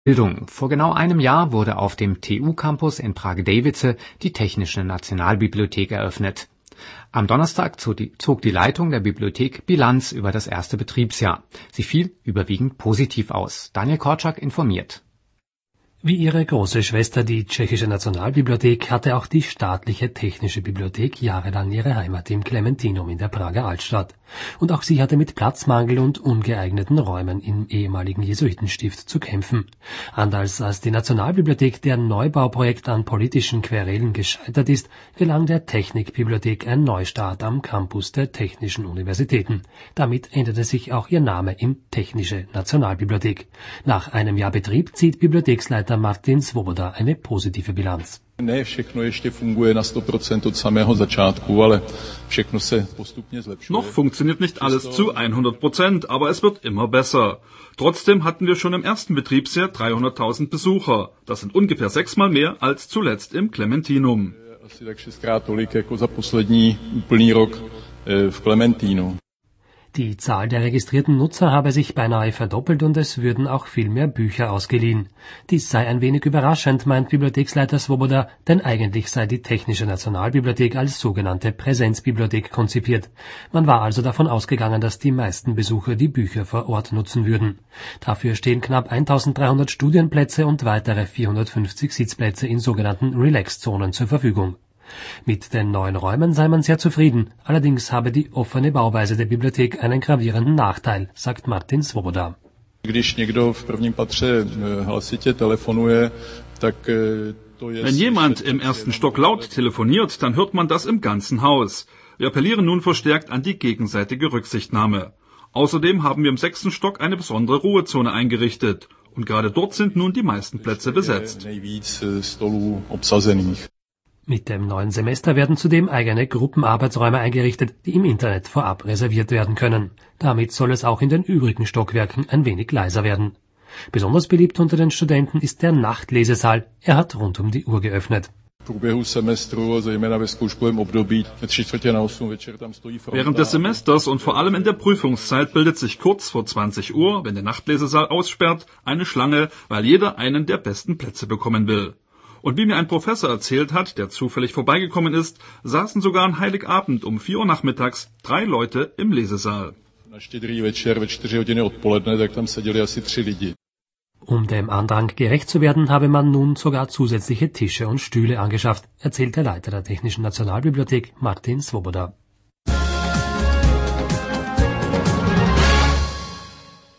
Bildung. Vor genau einem Jahr wurde auf dem TU-Campus in Prag-Device die Technische Nationalbibliothek eröffnet. Am Donnerstag zog die Leitung der Bibliothek Bilanz über das erste Betriebsjahr. Sie fiel überwiegend positiv aus. Daniel Korczak informiert. Wie ihre große Schwester, die Tschechische Nationalbibliothek, hatte auch die Staatliche Technische Bibliothek jahrelang ihre Heimat im Klementinum in der Prager Altstadt. Und auch sie hatte mit Platzmangel und ungeeigneten Räumen im ehemaligen Jesuitenstift zu kämpfen. Anders als die Nationalbibliothek, deren Neubauprojekt an politischen Querelen gescheitert ist, gelang der Technikbibliothek ein Neustart am Campus der Technischen Universitäten. Damit änderte sich auch ihr Name in Technische Nationalbibliothek. Nach einem Jahr Betrieb zieht Bibliotheksleiter Martin Svoboda eine positive Bilanz. Ne všechno ještě funguje na 100% od samého začátku, ale všechno se postupně zlepšuje. Noch funktioniert nicht alles zu 100%, aber es wird immer besser. Trotzdem hatten wir schon im ersten Betriebsjahr 300.000 Besucher. Das sind ungefähr 6-mal mehr als zuletzt im Klementinum. Asi tak 6krát tolik jako za poslední úplný rok v Klementínu. Die Zahl der registrierten Nutzer habe sich beinahe verdoppelt und es würden auch viel mehr Bücher ausgeliehen. Dies sei ein wenig überraschend, meint Bibliotheksleiter Svoboda, denn eigentlich sei die Technische Nationalbibliothek als sogenannte Präsenzbibliothek konzipiert. Man war also davon ausgegangen, dass die meisten Besucher die Bücher vor Ort nutzen würden. Dafür stehen knapp 1300 Studienplätze und weitere 450 Sitzplätze in sogenannten Relax-Zonen zur Verfügung. Mit den neuen Räumen sei man sehr zufrieden, allerdings habe die offene Bauweise der Bibliothek einen gravierenden Nachteil, sagt Martin Svoboda. Když někdo v prvním patře hlasitě telefonuje, tak to je... Wenn jemand im ersten Stock laut telefoniert, dann hört man das im ganzen Haus. Wir appellieren nun verstärkt an die gegenseitige Rücksichtnahme. Außerdem haben wir im 6. Stock eine besondere Ruhezone eingerichtet. Und gerade dort sind nun die meisten Plätze besetzt. Nejvíc stolů obsazených. Mit dem neuen Semester werden zudem eigene Gruppenarbeitsräume eingerichtet, die im Internet vorab reserviert werden können. Damit soll es auch in den übrigen Stockwerken ein wenig leiser werden. Besonders beliebt unter den Studenten ist der Nachtlesesaal. Er hat rund um die Uhr geöffnet. Während des Semesters und vor allem in der Prüfungszeit bildet sich kurz vor 20 Uhr, wenn der Nachtlesesaal aussperrt, eine Schlange, weil jeder einen der besten Plätze bekommen will. Und wie mir ein Professor erzählt hat, der zufällig vorbeigekommen ist, saßen sogar an Heiligabend um 4 Uhr nachmittags 3 Leute im Lesesaal. Um dem Andrang gerecht zu werden, habe man nun sogar zusätzliche Tische und Stühle angeschafft, erzählt der Leiter der Technischen Nationalbibliothek Martin Svoboda.